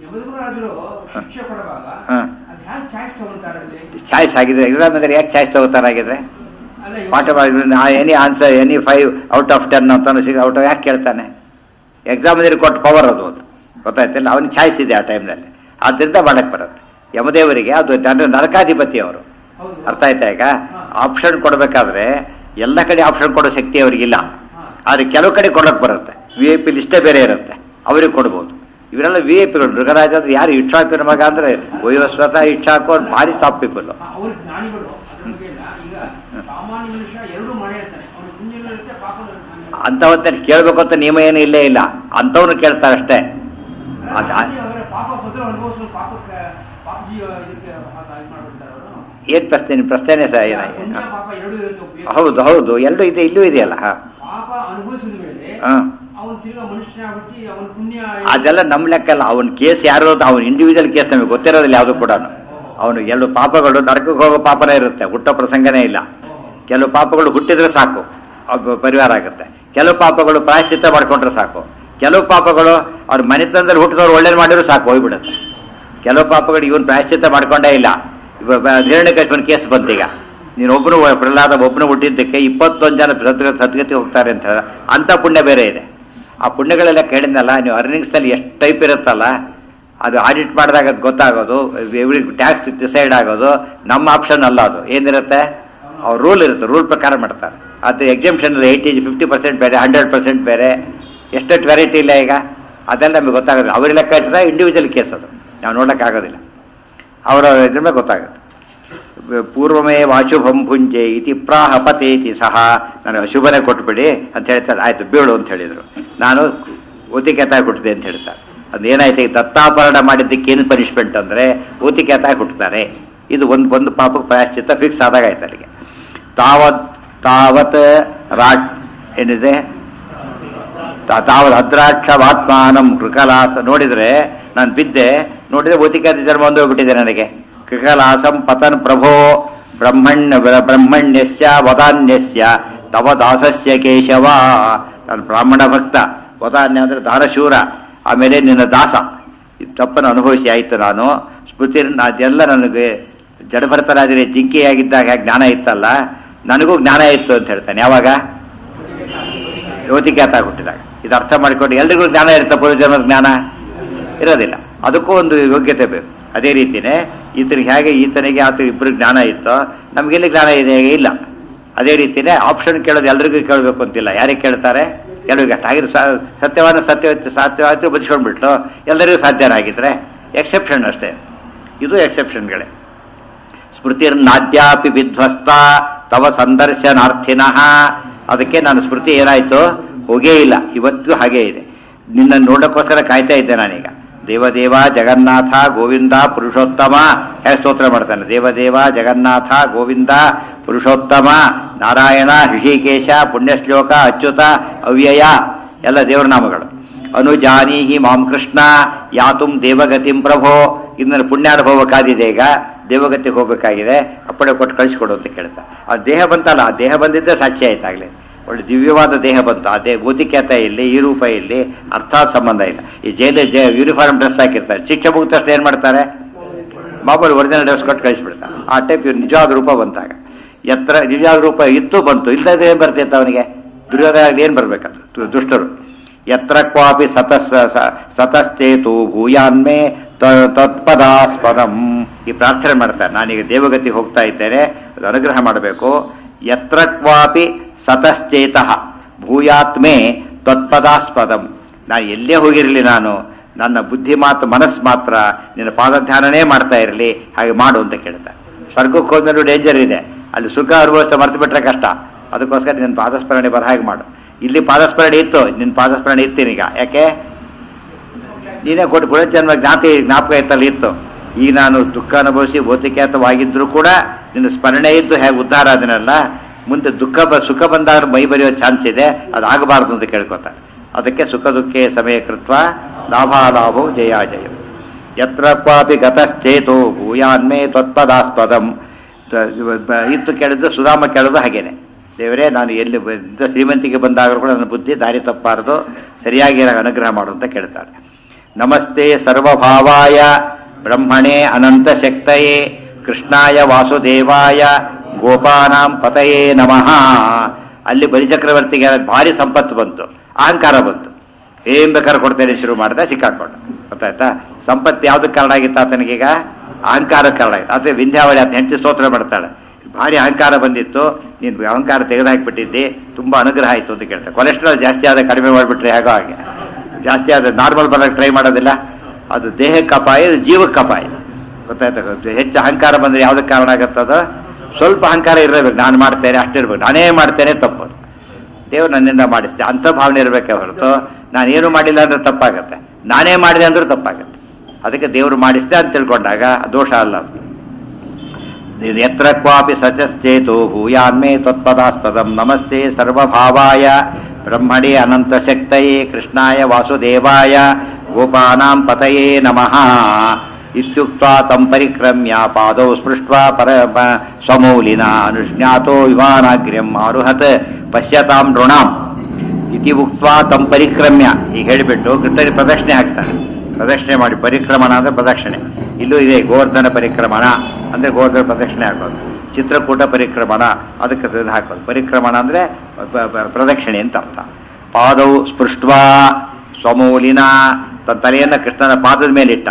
ಚಾಯ್ಸ್ ಆಗಿದ್ರೆ ಎಕ್ಸಾಮ್ ಅಂದ್ರೆ ಯಾಕೆ ಚಾಯ್ಸ್ ತಗೋತಾರೆ? ಆಗಿದ್ರೆ ಪಾಠ any answer any five out of ten ಅಂತ ಔಟ್ ಆಫ್ ಯಾಕೆ ಕೇಳ್ತಾನೆ? ಎಕ್ಸಾಮ್ ಅಂದ್ರೆ ಕೊಟ್ಟು ಪವರ್ ಅದು ಅದು ಗೊತ್ತಾಯ್ತಿಲ್ಲ. ಅವನಿಗೆ ಚಾಯ್ಸ್ ಇದೆ ಆ ಟೈಮ್ನಲ್ಲಿ, ಆದ್ರಿಂದ ಮಾಡಕ್ ಬರುತ್ತೆ. ಯಮದೇವರಿಗೆ ಅದು ನರಕಾಧಿಪತಿ ಅವರು. ಅರ್ಥ ಆಯ್ತಾ? ಈಗ ಆಪ್ಷನ್ ಕೊಡ್ಬೇಕಾದ್ರೆ ಎಲ್ಲ ಕಡೆ ಆಪ್ಷನ್ ಕೊಡೋ ಶಕ್ತಿ ಅವ್ರಿಗಿಲ್ಲ. ಆದ್ರೆ ಕೆಲವು ಕಡೆ ಕೊಡಕ್ ಬರುತ್ತೆ. ವಿ ಐ ಪಿ ಲಿಸ್ಟೇ ಬೇರೆ ಇರುತ್ತೆ, ಅವ್ರಿಗೆ ಕೊಡ್ಬೋದು. ಇವರೆಲ್ಲ ವಿ ಐ ಪಿಗಳು. ಮೃಗರಾಜ ಅಂದ್ರೆ ಯಾರು? ಇಚ್ಛಾಕನ ಮಗ ಅಂದ್ರೆ ವೈವಸ್ವತ ಇಚ್ಛಾಕೋ ಭಾರಿ ಟಾಪ್ ಪೀಪಲ್. ಅಂತವಂತ ಕೇಳ್ಬೇಕು ಅಂತ ನಿಯಮ ಏನು ಇಲ್ಲೇ ಇಲ್ಲ, ಅಂತವ್ನು ಕೇಳ್ತಾರೆ ಅಷ್ಟೇ. ಏನ್ ಪ್ರಶ್ನೆ? ನಿಮ್ ಪ್ರಶ್ನೆನೇ ಸಹ ಏನ? ಹೌದು ಹೌದು, ಎಲ್ಲೂ ಇದೆ, ಇಲ್ಲೂ ಇದೆಯಲ್ಲ. ಅದೆಲ್ಲ ನಮ್ ಲೆಕ್ಕಲ್ಲ. ಅವನ ಕೇಸ್ ಯಾರು, ಅವನ ಇಂಡಿವಿಜುವಲ್ ಕೇಸ್ ನಮಗೆ ಗೊತ್ತಿರೋದಿಲ್ಲ ಯಾವ್ದು ಕೂಡ. ಅವನು ಎರಡು ಪಾಪಗಳು ನರಕಕ್ಕೆ ಹೋಗೋ ಪಾಪನೇ ಇರುತ್ತೆ, ಹುಟ್ಟೋ ಪ್ರಸಂಗನೇ ಇಲ್ಲ. ಕೆಲವು ಪಾಪಗಳು ಹುಟ್ಟಿದ್ರೆ ಸಾಕು, ಪರಿಹಾರ ಆಗುತ್ತೆ. ಕೆಲವು ಪಾಪಗಳು ಪ್ರಾಯಶ್ಚಿತ್ತ ಮಾಡ್ಕೊಂಡ್ರೆ ಸಾಕು. ಕೆಲವು ಪಾಪಗಳು ಅವ್ರ ಮನೆತನದಲ್ಲಿ ಹುಟ್ಟಿದವ್ರು ಒಳ್ಳೇದು ಮಾಡಿದ್ರು ಸಾಕು, ಹೋಗ್ಬಿಡುತ್ತೆ. ಕೆಲವು ಪಾಪಗಳು ಇವನ್ ಪ್ರಾಯಶ್ಚಿತ್ತ ಮಾಡ್ಕೊಂಡೇ ಇಲ್ಲ. ಹಿರಣ್ಯಕಶಿಪನ ಕೇಸ್ ಬಂತೀಗ, ನೀನು ಒಬ್ಬನು ಪ್ರಹ್ಲಾದ ಒಬ್ಬನು ಹುಟ್ಟಿದ್ದಕ್ಕೆ ಇಪ್ಪತ್ತೊಂದು ಜನ ಸದ್ಗತಿ ಹೋಗ್ತಾರೆ ಅಂತ. ಅಂತ ಪುಣ್ಯ ಬೇರೆ ಇದೆ. ಆ ಪುಣ್ಯಗಳೆಲ್ಲ ಕೇಳಿದ್ನಲ್ಲ, ನೀವು ಅರ್ನಿಂಗ್ಸ್ ನಲ್ಲಿ ಎಷ್ಟು ಟೈಪ್ ಇರುತ್ತಲ್ಲ, ಅದು ಆಡಿಟ್ ಮಾಡಿದಾಗ ಅದು ಗೊತ್ತಾಗೋದು, ಎವ್ರಿ ಟ್ಯಾಕ್ಸ್ ಡಿಸೈಡ್ ಆಗೋದು ನಮ್ಮ ಆಪ್ಷನ್ ಅಲ್ಲ. ಅದು ಏನಿರುತ್ತೆ? ಅವ್ರ ರೂಲ್ ಇರುತ್ತೆ, ರೂಲ್ ಪ್ರಕಾರ ಮಾಡ್ತಾರೆ. ಅದು ಎಕ್ಸಾಮ್ಷನ್ ಏಯ್ಟಿ ಫಿಫ್ಟಿ ಪರ್ಸೆಂಟ್ ಬೇರೆ, ಹಂಡ್ರೆಡ್ ಪರ್ಸೆಂಟ್ ಬೇರೆ, ಎಷ್ಟೆಷ್ಟು ವೆರೈಟಿ ಇಲ್ಲ ಈಗ, ಅದೆಲ್ಲ ನಮಗೆ ಗೊತ್ತಾಗೋದಿಲ್ಲ. ಅವ್ರ ಲೆಕ್ಕ ಇರ್ತದೆ, ಇಂಡಿವಿಜುವಲ್ ಕೇಸ್ ಅದು ನಾವು ನೋಡೋಕ್ಕಾಗೋದಿಲ್ಲ, ಅವರ ಇದ್ರ ಮೇಲೆ ಗೊತ್ತಾಗುತ್ತೆ. ಪೂರ್ವಮೇ ವಾಶುಭಂ ಭುಂಜೆ ಇತಿ ಪ್ರಾಹಪತೇತಿ ಸಹ, ನನಗೆ ಅಶುಭನೇ ಕೊಟ್ಬಿಡಿ ಅಂತ ಹೇಳ್ತಾರೆ. ಆಯಿತು ಬೀಳು ಅಂತ ಹೇಳಿದರು, ನಾನು ಓತಿಕೆತಾಗಿ ಹುಟ್ಟಿದೆ ಅಂತ ಹೇಳ್ತಾರೆ. ಅದೇನಾಯ್ತು, ಈಗ ದತ್ತಾಪರಣ ಮಾಡಿದ್ದಕ್ಕೆ ಏನು ಪನಿಷ್ಮೆಂಟ್ ಅಂದರೆ ಓತಿಕೆತಾಗಿ ಹುಟ್ಟುತ್ತಾರೆ. ಇದು ಒಂದು ಒಂದು ಪಾಪಕ್ಕೆ ಪ್ರಾಯಶ್ಚಿತ್ತ ಫಿಕ್ಸ್ ಆದಾಗ ಆಯ್ತು ಅಲ್ಲಿಗೆ. ತಾವತ್ ತಾವತ್ ರಾಟ್ ಏನಿದೆ ತಾವತ್ ಅದ್ರಾಕ್ಷವಾತ್ಮಾನಂ ಕೃಕಲಾಸ, ನೋಡಿದರೆ ನಾನು ಬಿದ್ದೆ, ನೋಡಿದರೆ ಓತಿಕಾತಿ ಜನ್ಮ ಒಂದು ಹೋಗ್ಬಿಟ್ಟಿದೆ ನನಗೆ. ಕೃಕಲಾಸಂ ಪತನ್ ಪ್ರಭೋ ಬ್ರಹ್ಮಣ್ಯ ಬ್ರಹ್ಮಣ್ಯಸ್ಯ ವದಾನ್ಯಸ್ಯ ತವ ದಾಸಸ್ಯ ಕೇಶವ. ನಾನು ಬ್ರಾಹ್ಮಣ ಭಕ್ತ, ವದಾನ್ಯ ಅಂದರೆ ದಾನಶೂರ, ಆಮೇಲೆ ನಿನ್ನ ದಾಸ. ತಪ್ಪನ್ನು ಅನುಭವಿಸಿ ಆಯಿತು ನಾನು. ಸ್ಮೃತಿ ಅದೆಲ್ಲ ನನಗೆ ಜಡಭರತರಾದರೆ ಜಿಂಕೆಯಾಗಿದ್ದಾಗ ಜ್ಞಾನ ಇತ್ತಲ್ಲ, ನನಗೂ ಜ್ಞಾನ ಇತ್ತು ಅಂತ ಹೇಳ್ತಾನೆ. ಯಾವಾಗ? ಜ್ಯೋತಿಖ್ಯಾತ ಹುಟ್ಟಿದಾಗ. ಇದು ಅರ್ಥ ಮಾಡಿಕೊಂಡು ಎಲ್ರಿಗೂ ಜ್ಞಾನ ಇರುತ್ತೆ, ಪೂರ್ವಜನ್ಮದ ಜ್ಞಾನ ಇರೋದಿಲ್ಲ, ಅದಕ್ಕೂ ಒಂದು ಯೋಗ್ಯತೆ ಬೇಕು. ಅದೇ ರೀತಿಯೇ ಈತನಿಗೆ ಹೇಗೆ ಈತನಿಗೆ ಆತ ಇಬ್ಬರಿಗೆ ಜ್ಞಾನ ಇತ್ತೋ ನಮಗೆಲ್ಲಿ ಜ್ಞಾನ ಇದೆ ಇಲ್ಲ. ಅದೇ ರೀತಿಯೇ ಆಪ್ಷನ್ ಕೇಳೋದು ಎಲ್ರಿಗೂ ಕೇಳಬೇಕು ಅಂತಿಲ್ಲ, ಯಾರಿಗೆ ಕೇಳ್ತಾರೆ? ಎಲ್ಲರಿಗೂ ಅಷ್ಟು ಆಗಿದ್ರೆ ಸತ್ಯವಾದ ಸತ್ಯ ಸಾಧ್ಯವಾಯ್ತು ಬಚ್ಕೊಂಡ್ಬಿಟ್ಲು, ಎಲ್ಲರಿಗೂ ಸಾಧ್ಯನಾಗಿದ್ರೆ ಎಕ್ಸೆಪ್ಷನ್ ಅಷ್ಟೇ. ಇದು ಎಕ್ಸೆಪ್ಷನ್ಗಳೇ. ಸ್ಮೃತಿರ್ನಾದ್ಯಾಪಿ ವಿಧ್ವಸ್ತ ತವ ಸಂದರ್ಶನಾರ್ಥಿನಃ. ಅದಕ್ಕೆ ನಾನು ಸ್ಮೃತಿ ಏನಾಯ್ತು, ಹೋಗೇ ಇಲ್ಲ, ಇವತ್ತಿಗೂ ಹಾಗೇ ಇದೆ. ನಿನ್ನ ನೋಡೋಕ್ಕೋಸ್ಕರ ಕಾಯ್ತಾ ಇದ್ದೆ ನಾನೀಗ. ದೇವದೇವ ಜಗನ್ನಾಥ ಗೋವಿಂದ ಪುರುಷೋತ್ತಮ ಹೇಗೆ ಸ್ತೋತ್ರ ಮಾಡ್ತಾನೆ. ದೇವದೇವ ಜಗನ್ನಾಥ ಗೋವಿಂದ ಪುರುಷೋತ್ತಮ ನಾರಾಯಣ ಋಷಿಕೇಶ ಪುಣ್ಯಶ್ಲೋಕ ಅಚ್ಯುತ ಅವ್ಯಯ ಎಲ್ಲ ದೇವರ ನಾಮಗಳು. ಅನುಜಾನೀಹಿ ಮಾಂ ಕೃಷ್ಣ ಯಾತುಂ ದೇವಗತಿಂ ಪ್ರಭೋ. ಇನ್ನು ಪುಣ್ಯಾನುಭವಕ್ಕಾದಿದೆ, ಈಗ ದೇವಗತಿಗೆ ಹೋಗಬೇಕಾಗಿದೆ, ಅಪ್ಪಡೆ ಕೊಟ್ಟು ಕಳಿಸ್ಕೊಡು ಅಂತ ಕೇಳ್ತಾ. ಆ ದೇಹ ಬಂತಲ್ಲ, ಆ ದೇಹ ಬಂದಿದ್ದೇ ಸಾಕ್ಷಿ ಆಯ್ತಾಗಲೇ, ಒಳ್ಳೆ ದಿವ್ಯವಾದ ದೇಹ ಬಂತು. ಆ ದೇಹ ಭೌತಿಕತೆ ಇಲ್ಲಿ, ಈ ರೂಪ ಇಲ್ಲಿ, ಅರ್ಥಾತ್ ಸಂಬಂಧ ಇಲ್ಲ. ಈ ಜೈಲು ಜೈ ಯೂನಿಫಾರ್ಮ್ ಡ್ರೆಸ್ ಹಾಕಿರ್ತಾರೆ, ಶಿಕ್ಷೆ ಮುಗಿದ ತಕ್ಷಣ ಏನು ಮಾಡ್ತಾರೆ, ಮಾಮೂಲಿ ಒರಿಜಿನಲ್ ಡ್ರೆಸ್ ಕೊಟ್ಟು ಕಳಿಸ್ಬಿಡ್ತಾರೆ. ಆ ಟೈಪ್ ಇವ್ರು ನಿಜವಾದ ರೂಪ ಬಂತಾಗ. ಎತ್ತರ ನಿಜವಾದ ರೂಪ ಇತ್ತು ಬಂತು, ಇಲ್ಲದೆ ಏನು ಬರ್ತಿತ್ತು ಅವನಿಗೆ, ದುರ್ಯೋಧನ ಏನು ಬರ್ಬೇಕಂತ ದುಷ್ಟರು. ಯತ್ರ ಕ್ವಾಪಿ ಸತಸ್ ಸತಶ್ಚೇತು ಭೂಯಾನ್ಮೇ ತತ್ಪದಾಸ್ಪದಂ. ಈ ಪ್ರಾರ್ಥನೆ ಮಾಡ್ತಾರೆ, ನಾನೀಗ ದೇವಗತಿಗೆ ಹೋಗ್ತಾ ಇದ್ದೇನೆ, ಅದು ಅನುಗ್ರಹ ಮಾಡಬೇಕು. ಯತ್ರ ಕ್ವಾಪಿ ಸತಶ್ಚೇತಃ ಭೂಯಾತ್ಮೇ ತತ್ಪದಾಸ್ಪದಂ. ನಾನು ಎಲ್ಲೇ ಹೋಗಿರಲಿ, ನಾನು ನನ್ನ ಬುದ್ಧಿ ಮಾತು ಮನಸ್ಸು ಮಾತ್ರ ನಿನ್ನ ಪಾದಧ್ಯಾನನೇ ಮಾಡ್ತಾ ಇರಲಿ, ಹಾಗೆ ಮಾಡು ಅಂತ ಕೇಳ್ತಾರೆ. ಸ್ವರ್ಗಕ್ಕೆ ಹೋದ್ಮೇಲೂ ಡೇಂಜರ್ ಇದೆ, ಅಲ್ಲಿ ಸುಖ ಅನುಭವಿಸ್ತಾ ಮರ್ತು ಬಿಟ್ರೆ ಕಷ್ಟ. ಅದಕ್ಕೋಸ್ಕರ ನಿನ್ನ ಪಾದಸ್ಮರಣೆ ಬರ ಹಾಗೆ ಮಾಡು. ಇಲ್ಲಿ ಪಾದಸ್ಮರಣೆ ಇತ್ತು, ನಿನ್ನ ಪಾದಸ್ಮರಣೆ ಇತ್ತೀನೀಗ, ಯಾಕೆ ನೀನೇ ಕೊಟ್ಟು ಪುನರ್ಜನ್ಮ ಜ್ಞಾತಿ ಜ್ಞಾಪಕ ಇತ್ತಲ್ಲಿ ಇತ್ತು. ಈಗ ನಾನು ದುಃಖ ಅನುಭವಿಸಿ ಭೌತಿಕವಾಗಿದ್ದರೂ ಕೂಡ ನಿನ್ನ ಸ್ಮರಣೆ ಇದ್ದು ಹೇಗೆ ಉದ್ಧಾರ ಅದನ್ನೆಲ್ಲ, ಮುಂದೆ ದುಃಖ ಬ ಸುಖ ಬಂದಾಗ ಮೈ ಬರೆಯೋ ಚಾನ್ಸ್ ಇದೆ, ಅದು ಆಗಬಾರ್ದು ಅಂತ ಕೇಳ್ಕೊತಾರೆ. ಅದಕ್ಕೆ ಸುಖ ದುಃಖೇ ಸಮಯ ಕೃತ್ವ ಲಾಭಾಲಾಭೋ ಜಯ ಜಯ. ಯತ್ರ ಕ್ವಾಪಿ ಗತಶ್ಚೇತೋ ಭೂಯಾನ್ಮೇ ತ್ವತ್ಪದಾಸ್ಪದಂ. ಇತ್ತು ಕೇಳಿದ್ದು ಸುಧಾಮ ಕೇಳೋದು ಹಾಗೇನೆ, ದೇವರೇ ನಾನು ಎಲ್ಲಿ ಶ್ರೀಮಂತಿಗೆ ಬಂದಾಗಲೂ ಕೂಡ ನನ್ನ ಬುದ್ಧಿ ದಾರಿ ತಪ್ಪಾರದು, ಸರಿಯಾಗಿ ಅನುಗ್ರಹ ಮಾಡು ಅಂತ ಕೇಳ್ತಾರೆ. ನಮಸ್ತೆ ಸರ್ವಭಾವಾಯ ಬ್ರಹ್ಮಣೇ ಅನಂತ ಶಕ್ತಯೇ ಕೃಷ್ಣಾಯ ವಾಸುದೇವಾಯ ಗೋಪಾನಾಂ ಪತಯೇ ನಮಃ. ಅಲ್ಲಿ ಬಲಿಚಕ್ರವರ್ತಿಗೆ ಭಾರಿ ಸಂಪತ್ತು ಬಂತು, ಅಹಂಕಾರ ಬಂತು, ಏನ್ ಬೇಕಾದ್ರೆ ಕೊಡ್ತೇನೆ ಶುರು ಮಾಡ್ದೆ, ಸಿಕ್ಕಾಕೊಂಡು. ಗೊತ್ತಾಯ್ತಾ? ಸಂಪತ್ತು ಯಾವ್ದಕ್ಕೆ ಕಾರಣ ಆಗಿತ್ತು ಆತನಿಗೀಗ? ಅಹಂಕಾರಕ್ಕೆ ಕಾರಣ ಆಯ್ತು. ಅದೇ ವಿಂಧ್ಯಾವಳಿ ಅದನ್ನ ಹೆಂಡತಿ ಸ್ತೋತ್ರ ಮಾಡ್ತಾಳೆ, ಭಾರಿ ಅಹಂಕಾರ ಬಂದಿತ್ತು, ನೀನು ಅಹಂಕಾರ ತೆಗೆದುಹಾಕಿಬಿಟ್ಟಿದ್ದಿ, ತುಂಬ ಅನುಗ್ರಹ ಆಯಿತು ಅಂತ ಕೇಳ್ತಾರೆ. ಕೊಲೆಸ್ಟ್ರಾಲ್ ಜಾಸ್ತಿ ಆದ ಕಡಿಮೆ ಮಾಡಿಬಿಟ್ರೆ ಹೇಗೋ ಹಾಗೆ, ಜಾಸ್ತಿ ಆದ ನಾರ್ಮಲ್ ಬರೋಕ್ಕೆ ಟ್ರೈ ಮಾಡೋದಿಲ್ಲ, ಅದು ದೇಹಕ್ಕೆ ಅಪಾಯ, ಇದು ಜೀವಕ್ಕೆ ಅಪಾಯ. ಗೊತ್ತಾಯ್ತಾ? ಹೆಚ್ಚು ಅಹಂಕಾರ ಬಂದರೆ ಯಾವುದಕ್ಕೆ ಕಾರಣ ಆಗುತ್ತದ? ಸ್ವಲ್ಪ ಅಹಂಕಾರ ಇರಬೇಕು, ನಾನು ಮಾಡ್ತೇನೆ ಅಷ್ಟಿರ್ಬೇಕು, ನಾನೇ ಮಾಡ್ತೇನೆ ತಪ್ಪದು, ದೇವ್ರು ನನ್ನಿಂದ ಮಾಡಿಸ್ತೇನೆ ಅಂಥ ಭಾವನೆ ಇರಬೇಕೆ ಹೊರತು ನಾನೇನು ಮಾಡಿಲ್ಲ ಅಂದ್ರೆ ತಪ್ಪಾಗತ್ತೆ, ನಾನೇ ಮಾಡಿದೆ ಅಂದ್ರೂ ತಪ್ಪಾಗತ್ತೆ. ಅದಕ್ಕೆ ದೇವರು ಮಾಡಿಸ್ದೆ ಅಂತ ತಿಳ್ಕೊಂಡಾಗ ದೋಷ ಅಲ್ಲ. ಯತ್ರ ಕ್ವಾಪಿ ಸಚಶ್ಚೇತು ಭೂಯಾನ್ಮೇ ತ್ವತ್ಪದಾಸ್ಪದಂ. ನಮಸ್ತೆ ಸರ್ವಭಾವಾಯ ಬ್ರಹ್ಮಣೇ ಅನಂತ ಶಕ್ತಯೇ ಕೃಷ್ಣಾಯ ವಾಸುದೇವಾಯ ಗೋಪಾನಾಂ ಪತಯೇ ನಮಃ. ಇತ್ಯುಕ್ತ್ವಾ ತಂ ಪರಿಕ್ರಮ್ಯ ಪಾದೌ ಸ್ಪೃಷ್ಟ್ವಾ ಪರ ಸ್ವಮೌಲಿನ ಅನುಜ್ಞಾತೋ ವಿಮಾನಾಗ್ರ್ಯಂ ಆರುಹತ್ ಪಶ್ಯತಾಂ ನೃಣಾಂ ಇತಿ ಉಕ್ತ್ವಾ ತಂ ಪರಿಕ್ರಮ್ಯ. ಈಗ ಹೇಳಿಬಿಟ್ಟು ಕೃಷ್ಣನಿಗೆ ಪ್ರದಕ್ಷಿಣೆ ಹಾಕ್ತಾನೆ. ಪ್ರದಕ್ಷಿಣೆ ಮಾಡಿ, ಪರಿಕ್ರಮಣ ಅಂದರೆ ಪ್ರದಕ್ಷಿಣೆ. ಇಲ್ಲೂ ಇದೆ ಗೋವರ್ಧನ ಪರಿಕ್ರಮಣ ಅಂದರೆ ಗೋವರ್ಧನ ಪ್ರದಕ್ಷಿಣೆ ಹಾಕೋದು, ಚಿತ್ರಕೂಟ ಪರಿಕ್ರಮಣ ಅದಕ್ಕೆ ಹಾಕೋದು. ಪರಿಕ್ರಮಣ ಅಂದರೆ ಪ್ರದಕ್ಷಿಣೆ ಅಂತ ಅರ್ಥ. ಪಾದೌ ಸ್ಪೃಷ್ಟ್ವಾ ಸ್ವಮೂಲಿನ, ತನ್ನ ತಲೆಯನ್ನು ಕೃಷ್ಣನ ಪಾದದ ಮೇಲಿಟ್ಟ.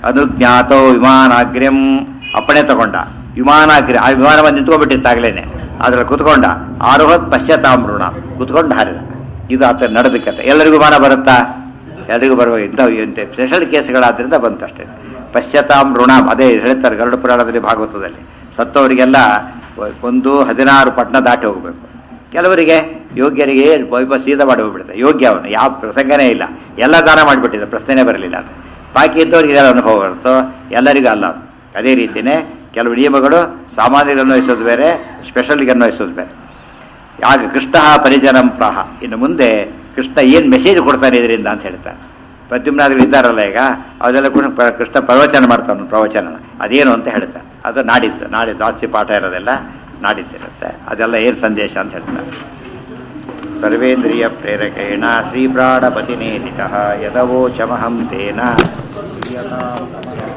ಅನುಜ್ಞಾತೋ ವಿಮಾನಾಗ್ರ್ಯಂ, ಅಪ್ಪಣೆ ತಗೊಂಡ. ವಿಮಾನಾಗ್ರ್ಯ, ಆ ವಿಮಾನ ಬಂದು ನಿಂತ್ಕೊಂಡ್ಬಿಟ್ಟಿತ್ತಾಗಲೇನೆ, ಅದ್ರಲ್ಲಿ ಕುತ್ಕೊಂಡ ಆರೋಹತ್ ಪಶ್ಚಾತ್ತಾಮೃಣ ಕುತ್ಕೊಂಡು ಹಾರಿದ. ಇದು ಆತ ನಡೆದ ಕತೆ. ಎಲ್ಲರಿಗೂ ಬಾಣ ಬರುತ್ತಾ? ಎಲ್ಲರಿಗೂ ಬರುವ ಇಂಥ ಸ್ಪೆಷಲ್ ಕೇಸ್ಗಳಾದ್ರಿಂದ ಬಂತಷ್ಟೇ. ಪಶ್ಚಾತ್ತಾಮ್ ಋಣಾಮ್ ಅದೇ ಹೇಳ್ತಾರೆ ಗರುಡ ಪುರಾಣದಲ್ಲಿ, ಭಾಗವತದಲ್ಲಿ. ಸತ್ತವರಿಗೆಲ್ಲ ಒಂದು ಹದಿನಾರು ಪಟ್ಟಣ ದಾಟಿ ಹೋಗಬೇಕು. ಕೆಲವರಿಗೆ ಯೋಗ್ಯರಿಗೆ ವೈಭವ ಸೀದಾ ಮಾಡಿ ಹೋಗ್ಬಿಡುತ್ತೆ. ಯೋಗ್ಯ ಅವನು, ಯಾವ ಪ್ರಸಂಗನೇ ಇಲ್ಲ, ಎಲ್ಲ ದಾನ ಮಾಡಿಬಿಟ್ಟಿದ್ದ, ಪ್ರಶ್ನೆನೇ ಬರಲಿಲ್ಲ. ಅದು ಬಾಕಿ ಇದ್ದವ್ರಿಗೆ ಯಾರು ಅನುಭವ ಬರುತ್ತೋ ಎಲ್ಲರಿಗೂ ಅಲ್ಲ. ಅದೇ ರೀತಿಯೇ ಕೆಲವು ನಿಯಮಗಳು ಸಾಮಾನ್ಯರಿಗೆ ಅನ್ವಯಿಸೋದು ಬೇರೆ, ಸ್ಪೆಷಲ್ಗೆ ಅನ್ವಯಿಸೋದು ಬೇರೆ. ಆಗ ಕೃಷ್ಣ ಪರಿಜನಂ ಪ್ರಾಹ, ಇನ್ನು ಮುಂದೆ ಕೃಷ್ಣ ಏನು ಮೆಸೇಜ್ ಕೊಡ್ತಾನೆ ಇದರಿಂದ ಅಂತ ಹೇಳ್ತಾರೆ. ಪ್ರದ್ಯುಮ್ನಾದ್ರು ಇದ್ದಾರಲ್ಲ ಈಗ, ಅದೆಲ್ಲ ಕೂಡ ಕೃಷ್ಣ ಪ್ರವಚನ ಮಾಡ್ತಾನೆ, ಪ್ರವಚನ ಅದೇನು ಅಂತ ಹೇಳ್ತಾರೆ. ಅದು ನಾಡಿದ್ದು, ನಾಡಿ ಜಾಸ್ತಿ ಪಾಠ ಇರೋದೆಲ್ಲ ನಾಡಿದ್ದಿರುತ್ತೆ. ಅದೆಲ್ಲ ಏನು ಸಂದೇಶ ಅಂತ ಹೇಳ್ತಾರೆ. ಸರ್ವೇಂದ್ರಿಯ ಪ್ರೇರಕೇಣ ಶ್ರೀ ಪ್ರಾಣಪತಿನೇತಿಕಃ ಯದವೋಚಮಹಂ ತೇನ